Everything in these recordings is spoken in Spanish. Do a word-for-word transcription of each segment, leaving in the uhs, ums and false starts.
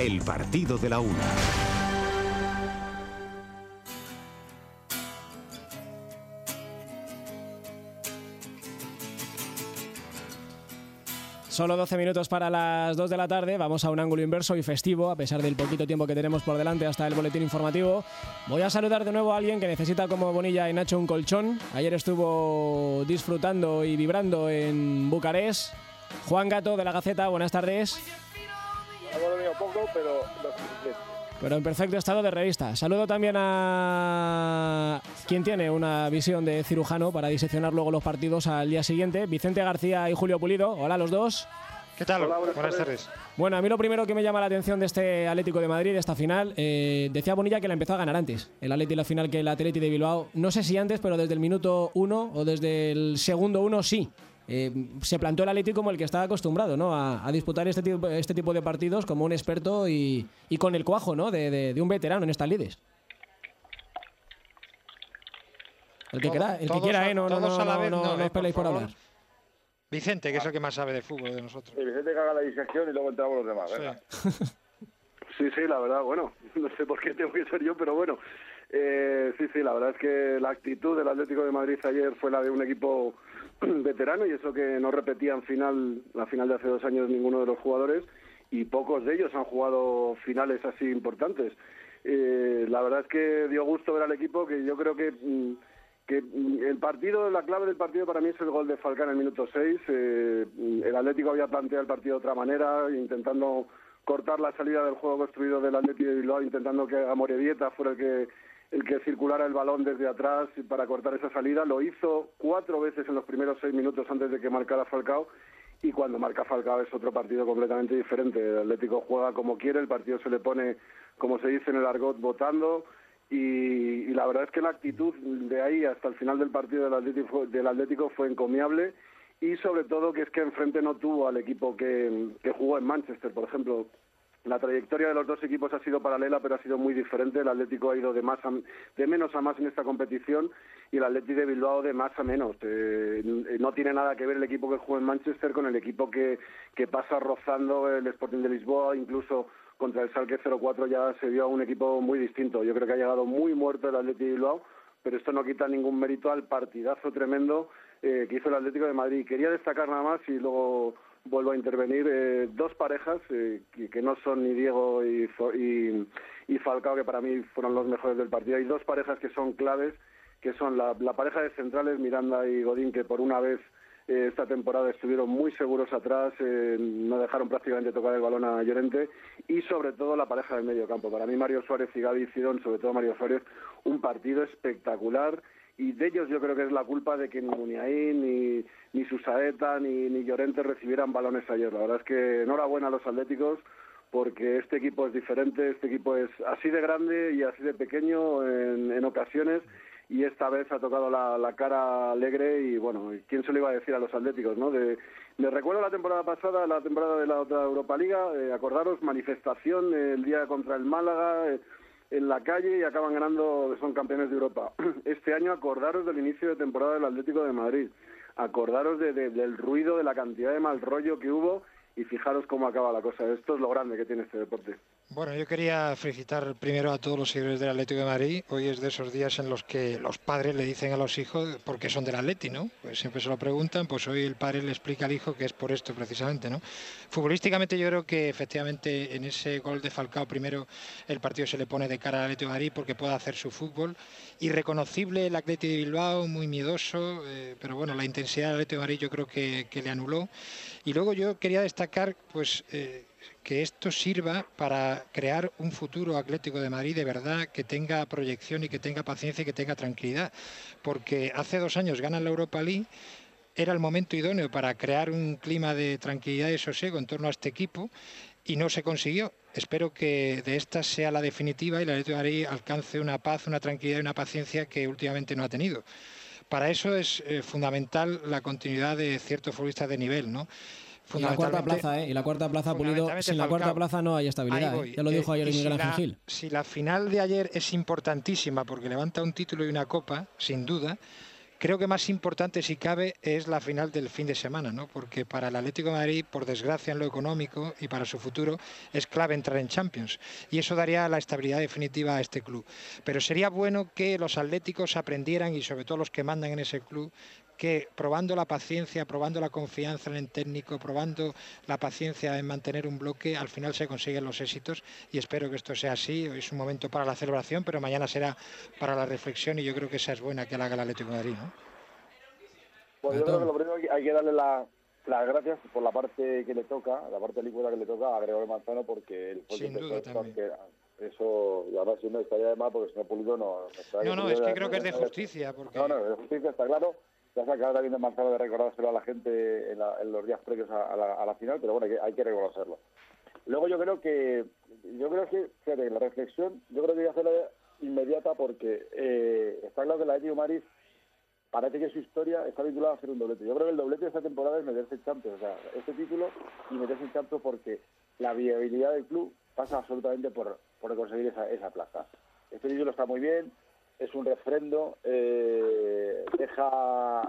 El partido de la una. Solo doce minutos para las dos de la tarde. Vamos a un ángulo inverso y festivo, a pesar del poquito tiempo que tenemos por delante hasta el boletín informativo. Voy a saludar de nuevo a alguien que necesita como Bonilla y Nacho un colchón. Ayer estuvo disfrutando y vibrando en Bucarest. Juan Gato, de La Gaceta, buenas tardes. Hemos dormido poco, pero lo suficiente. Pero en perfecto estado de revista. Saludo también a quien tiene una visión de cirujano para diseccionar luego los partidos al día siguiente, Vicente García y Julio Pulido. Hola a los dos. ¿Qué tal? Hola, buenas, buenas tardes. tardes. Bueno, a mí lo primero que me llama la atención de este Atlético de Madrid, de esta final, eh, decía Bonilla que la empezó a ganar antes. El Atleti la final que el Atleti de Bilbao. No sé si antes, pero desde el minuto uno o desde el segundo uno sí. Eh, se plantó el Atleti como el que estaba acostumbrado, ¿no? A, a disputar este tipo, este tipo de partidos como un experto y, y con el cuajo, ¿no? De, de, de un veterano en estas lides. El que Todo, quiera, el que todos quiera, a, ¿eh? No, no, todos no, a la no, vez, no, no, no eh, os peleéis por, por hablar. Vicente, que es el que más sabe de fútbol de nosotros. Sí, Vicente que haga la disección y luego entramos los demás, ¿verdad? Sí. Sí, sí, la verdad, bueno, no sé por qué tengo que ser yo, pero bueno. Eh, sí, sí, la verdad es que la actitud del Atlético de Madrid ayer fue la de un equipo veterano, y eso que no repetían final, la final de hace dos años ninguno de los jugadores, y pocos de ellos han jugado finales así importantes. Eh, la verdad es que dio gusto ver al equipo, que yo creo que, que el partido, la clave del partido para mí es el gol de Falcán en el minuto seis. Eh, el Atlético había planteado el partido de otra manera, intentando cortar la salida del juego construido del Atleti de Bilbao, intentando que Amorebieta fuera el que el que circulara el balón desde atrás para cortar esa salida. Lo hizo cuatro veces en los primeros seis minutos antes de que marcara Falcao, y cuando marca Falcao es otro partido completamente diferente. El Atlético juega como quiere, el partido se le pone, como se dice en el argot, botando, y, y la verdad es que la actitud de ahí hasta el final del partido del Atlético, del Atlético fue encomiable, y sobre todo que es que enfrente no tuvo al equipo que, que jugó en Manchester, por ejemplo. La trayectoria de los dos equipos ha sido paralela, pero ha sido muy diferente. El Atlético ha ido de más a, de menos a más en esta competición, y el Atleti de Bilbao de más a menos. Eh, no tiene nada que ver el equipo que juega en Manchester con el equipo que, que pasa rozando el Sporting de Lisboa. Incluso contra el Schalke cero cuatro ya se vio a un equipo muy distinto. Yo creo que ha llegado muy muerto el Atleti de Bilbao, pero esto no quita ningún mérito al partidazo tremendo eh, que hizo el Atlético de Madrid. Quería destacar nada más, y luego vuelvo a intervenir, eh, dos parejas eh, que, que no son ni Diego y, y, y Falcao, que para mí fueron los mejores del partido. Hay dos parejas que son claves, que son la, la pareja de centrales, Miranda y Godín, que por una vez eh, esta temporada estuvieron muy seguros atrás, eh, no dejaron prácticamente tocar el balón a Llorente, y sobre todo la pareja del medio campo. Para mí Mario Suárez y Gavi hicieron, sobre todo Mario Suárez, un partido espectacular, y de ellos yo creo que es la culpa de que ni Muniain, ni, ni Susaeta, ni, ni Llorente recibieran balones ayer. La verdad es que enhorabuena a los atléticos, porque este equipo es diferente, este equipo es así de grande y así de pequeño en, en ocasiones, y esta vez ha tocado la, la cara alegre. Y bueno, ¿quién se lo iba a decir a los atléticos, no? De, me recuerdo la temporada pasada, la temporada de la otra Europa Liga, eh, acordaros, manifestación eh, el día contra el Málaga, eh, en la calle, y acaban ganando, son campeones de Europa. Este año acordaros del inicio de temporada del Atlético de Madrid, acordaros de, de, del ruido, de la cantidad de mal rollo que hubo, y fijaros cómo acaba la cosa. Esto es lo grande que tiene este deporte. Bueno, yo quería felicitar primero a todos los seguidores del Atlético de Madrid. Hoy es de esos días en los que los padres le dicen a los hijos por qué son del Atleti, ¿no? Pues siempre se lo preguntan, pues hoy el padre le explica al hijo que es por esto precisamente, ¿no? Futbolísticamente yo creo que efectivamente en ese gol de Falcao primero el partido se le pone de cara al Atlético de Madrid porque puede hacer su fútbol. Irreconocible el Atlético de Bilbao, muy miedoso, eh, pero bueno, la intensidad del Atlético de Madrid yo creo que, que le anuló. Y luego yo quería destacar, pues... Eh, que esto sirva para crear un futuro Atlético de Madrid de verdad, que tenga proyección y que tenga paciencia y que tenga tranquilidad, porque hace dos años ganan la Europa League, era el momento idóneo para crear un clima de tranquilidad y sosiego en torno a este equipo, y no se consiguió. Espero que de esta sea la definitiva y el Atlético de Madrid alcance una paz, una tranquilidad y una paciencia que últimamente no ha tenido. Para eso es eh, fundamental la continuidad de ciertos futbolistas de nivel, ¿no? Y la cuarta plaza, ¿eh? Y la cuarta plaza, Pulido, sin la cuarta plaza no hay estabilidad. ¿eh? Ya lo dijo ayer eh, Miguel Ángel Gil. Si la final de ayer es importantísima porque levanta un título y una copa, sin duda, creo que más importante, si cabe, es la final del fin de semana, ¿no? Porque para el Atlético de Madrid, por desgracia en lo económico y para su futuro, es clave entrar en Champions. Y eso daría la estabilidad definitiva a este club. Pero sería bueno que los atléticos aprendieran, y sobre todo los que mandan en ese club, que probando la paciencia, probando la confianza en el técnico, probando la paciencia en mantener un bloque, al final se consiguen los éxitos, y espero que esto sea así. Hoy es un momento para la celebración, pero mañana será para la reflexión, y yo creo que esa es buena que la haga el Atlético de Madrid, ¿no? Pues yo creo que lo primero hay que, hay que darle la, las gracias por la parte que le toca, la parte líquida que le toca a Gregorio Manzano, porque él fue Sin el duda también. que eso, y además si no estaría de mal, porque si no Pulido no... no, no, no, es que creo que es de justicia. Porque... No, no, de justicia está claro. Ya se acaba también de Manzano de recordárselo a la gente en, la, en los días previos a, a, la, a la final, pero bueno, hay que, hay que reconocerlo. Luego yo creo que, yo creo que, fíjate, la reflexión, yo creo que hay que hacerla inmediata, porque eh, está claro que el Atlético de Madrid parece que su historia está vinculada a hacer un doblete. Yo creo que el doblete de esta temporada es meterse en Champions, o sea, este título y meterse en Champions, porque la viabilidad del club pasa absolutamente por, por conseguir esa, esa plaza. Este título está muy bien, es un refrendo, eh, deja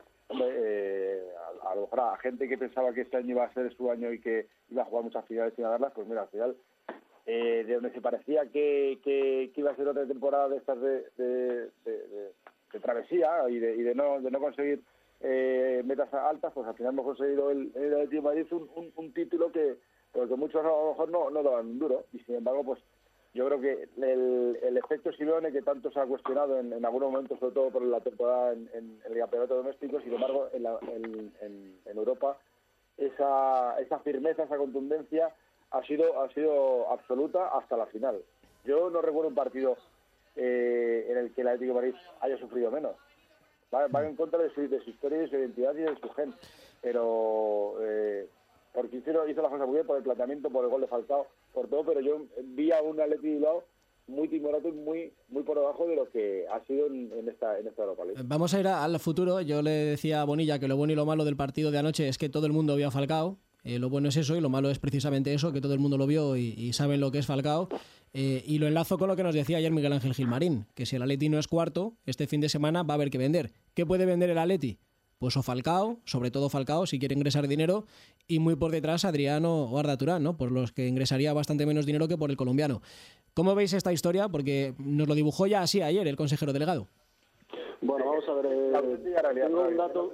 eh, a, a lo mejor a gente que pensaba que este año iba a ser su año y que iba a jugar muchas finales sin ganarlas, pues mira, al final, eh, de donde se parecía que, que, que iba a ser otra temporada de estas de, de, de, de, de travesía y de, y de no de no conseguir eh, metas altas, pues al final hemos conseguido el, el Atlético de Madrid un, un, un título que, porque muchos a lo mejor no, no daban un duro, y sin embargo, pues yo creo que el, el efecto Simeone, que tanto se ha cuestionado en, en algunos momentos, sobre todo por la temporada en, en, en el campeonato doméstico, sin embargo, en, la, en, en, en Europa, esa, esa firmeza, esa contundencia ha sido, ha sido absoluta hasta la final. Yo no recuerdo un partido eh, en el que el Atlético de Madrid haya sufrido menos. Va, va en contra de su, de su historia, de su identidad y de su gen, pero... Eh, porque hizo, hizo las cosas muy bien por el planteamiento, por el gol de Falcao, por todo, pero yo vi a un Atleti Bilbao muy timorato y muy muy por debajo de lo que ha sido en, en esta en esta Europa League. Vamos a ir a, al futuro. Yo le decía a Bonilla que lo bueno y lo malo del partido de anoche es que todo el mundo vio a Falcao. Eh, lo bueno es eso y lo malo es precisamente eso, que todo el mundo lo vio y, y saben lo que es Falcao. Eh, y lo enlazo con lo que nos decía ayer Miguel Ángel Gilmarín, que si el Atleti no es cuarto, este fin de semana va a haber que vender. ¿Qué puede vender el Atleti? Pues o Falcao, sobre todo Falcao, si quiere ingresar dinero, y muy por detrás Adriano o Arda Turán, ¿no? Por los que ingresaría bastante menos dinero que por el colombiano. ¿Cómo veis esta historia? Porque nos lo dibujó ya así ayer el consejero delegado. Bueno, vamos a ver. Eh, tengo un dato.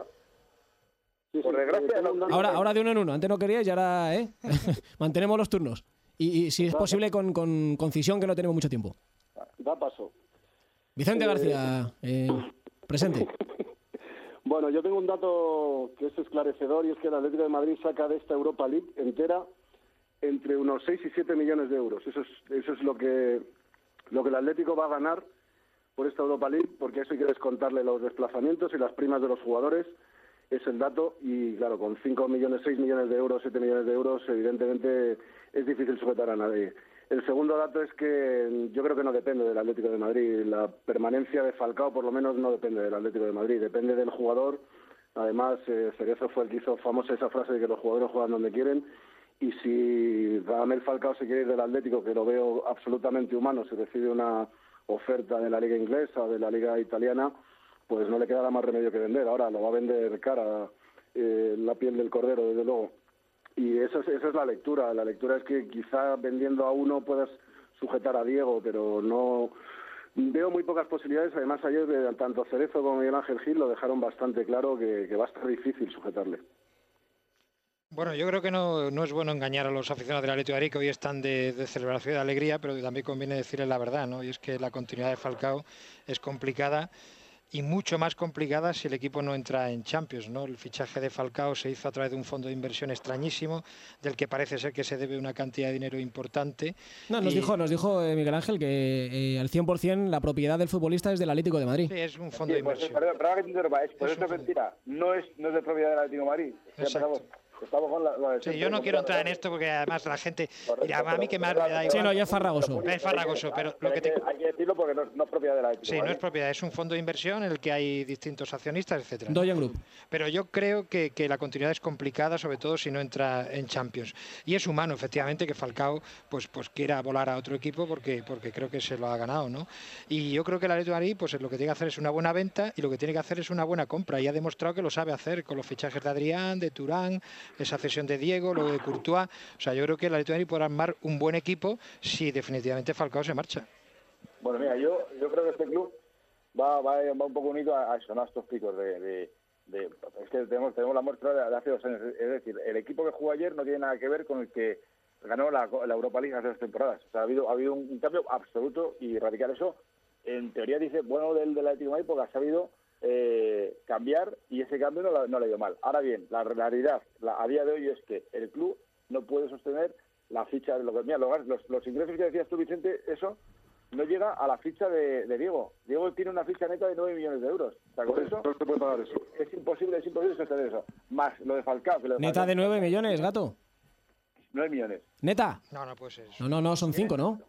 Sí, por desgracia, ahora, ahora de uno en uno. Antes no queríais y ahora, ¿eh? Mantenemos los turnos. Y, y si es posible, con, con concisión, que no tenemos mucho tiempo. Da paso. Vicente eh... García, eh, presente. Bueno, yo tengo un dato que es esclarecedor, y es que el Atlético de Madrid saca de esta Europa League entera entre unos seis y siete millones de euros. Eso es, eso es lo que lo que el Atlético va a ganar por esta Europa League, porque eso hay que descontarle los desplazamientos y las primas de los jugadores. Es el dato, y claro, con cinco millones, seis millones de euros, siete millones de euros, evidentemente es difícil sujetar a nadie. El segundo dato es que yo creo que no depende del Atlético de Madrid. La permanencia de Falcao, por lo menos, no depende del Atlético de Madrid. Depende del jugador. Además, eh, Cerezo fue el que hizo famosa esa frase de que los jugadores juegan donde quieren. Y si Radamel Falcao se quiere ir del Atlético, que lo veo absolutamente humano, si recibe una oferta de la Liga Inglesa o de la Liga Italiana, pues no le quedará más remedio que vender. Ahora lo va a vender cara, eh, la piel del cordero, desde luego. Y esa es, esa es la lectura. La lectura es que quizá vendiendo a uno puedas sujetar a Diego, pero no veo muy pocas posibilidades. Además, ayer tanto Cerezo como Miguel Ángel Gil lo dejaron bastante claro que, que va a estar difícil sujetarle. Bueno, yo creo que no, no es bueno engañar a los aficionados del Atlético de Madrid, que hoy están de, de celebración y de alegría, pero también conviene decirles la verdad, ¿no? Y es que la continuidad de Falcao es complicada, y mucho más complicada si el equipo no entra en Champions, ¿no? El fichaje de Falcao se hizo a través de un fondo de inversión extrañísimo, del que parece ser que se debe una cantidad de dinero importante. No, nos y... dijo, nos dijo eh, Miguel Ángel que eh, al cien por cien la propiedad del futbolista es del Atlético de Madrid. Sí, es un fondo sí, de pues, inversión. Perdón, perdón que te interrumpa, es, por es eso es mentira. No es, no es de propiedad del Atlético de Madrid. Exacto. Estamos con la, la sí, yo no quiero entrar en esto porque además la gente dirá, a mí que más me da igual. Sí, no, ya es farragoso. Es farragoso, pero lo que te... Hay que decirlo porque no, no es propiedad de la Atlético. Sí, no es propiedad, es un fondo de inversión en el que hay distintos accionistas, etcétera. Doyen Group. Pero yo creo que, que la continuidad es complicada, sobre todo si no entra en Champions. Y es humano, efectivamente, que Falcao pues, pues quiera volar a otro equipo porque, porque creo que se lo ha ganado, ¿no? Y yo creo que el Atlético de Madrid pues, lo que tiene que hacer es una buena venta y lo que tiene que hacer es una buena compra. Y ha demostrado que lo sabe hacer con los fichajes de Adrián, de Turán, esa cesión de Diego, luego de Courtois. O sea, yo creo que el Atlético de Madrid podrá armar un buen equipo si definitivamente Falcao se marcha. Bueno, mira, yo, yo creo que este club va, va, va un poco unido a, a eso, ¿no? A estos picos de, de, de... Es que tenemos, tenemos la muestra de, de hace dos años. Es decir, el equipo que jugó ayer no tiene nada que ver con el que ganó la, la Europa League hace dos temporadas. O sea, ha habido, ha habido un, un cambio absoluto y radical. Eso, en teoría, dice, bueno, del, del Atlético de Madrid porque ha sabido eh, cambiar y ese cambio no, no le ha ido mal. Ahora bien, la realidad la, a día de hoy es que el club no puede sostener la ficha de lo que... Mira, los, los, los ingresos que decías tú, Vicente, eso... no llega a la ficha de, de Diego. Diego tiene una ficha neta de nueve millones de euros. O sea, con eso, no se puede pagar eso. Es imposible, es imposible sostener eso. Más lo de Falcao. Que lo de Neta Falcao, de nueve millones, gato. nueve millones. Neta. No, no puede ser eso. No, no, no, son cinco, ¿no?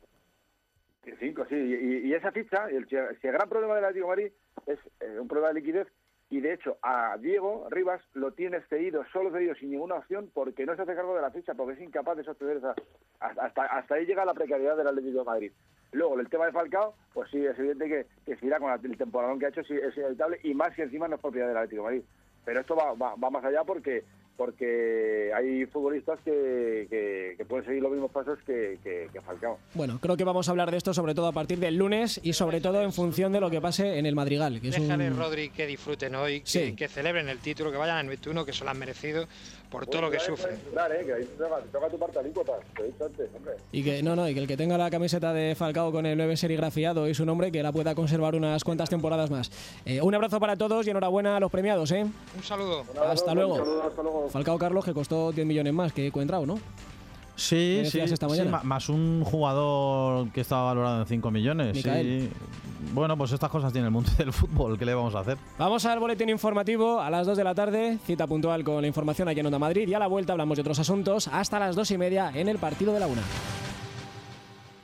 cinco, sí. Y, y esa ficha, el, si el gran problema del Atlético de Madrid es eh, un problema de liquidez. Y de hecho, a Diego Rivas lo tiene cedido, solo cedido, sin ninguna opción, porque no se hace cargo de la ficha, porque es incapaz de sostener esa. Hasta, hasta ahí llega la precariedad del Atlético de Madrid. Luego, el tema de Falcao, pues sí, es evidente que, que si irá con el temporadón que ha hecho, sí, es inevitable, y más que encima no es propiedad del Atlético de Madrid. Pero esto va, va, va más allá porque porque hay futbolistas que, que, que pueden seguir los mismos pasos que, que, que Falcao. Bueno, creo que vamos a hablar de esto sobre todo a partir del lunes y sobre todo en función de lo que pase en el Madrigal. Que es Déjale, un... Rodri, que disfruten hoy, que, sí. que celebren el título, que vayan al noventa y uno, que se lo han merecido por todo lo que sufren. Claro, eh, que ahí toca, toca tu parte alícuota, te he dicho antes, hombre. Y que no, no, y que el que tenga la camiseta de Falcao con el nueve serigrafiado y su nombre, que la pueda conservar unas cuantas temporadas más. Eh, un abrazo para todos y enhorabuena a los premiados, ¿eh? Un saludo. Un abrazo, Hasta luego. Un saludo, hasta luego. Falcao Carlos, que costó diez millones más que Cuentrao, ¿no? Sí, sí, esta sí, mañana? más un jugador que estaba valorado en cinco millones. Sí. Bueno, pues estas cosas tiene el mundo del fútbol, ¿qué le vamos a hacer? Vamos al boletín informativo a las dos de la tarde, cita puntual con la información aquí en Onda Madrid, y a la vuelta hablamos de otros asuntos hasta las dos y media en el Partido de la Una.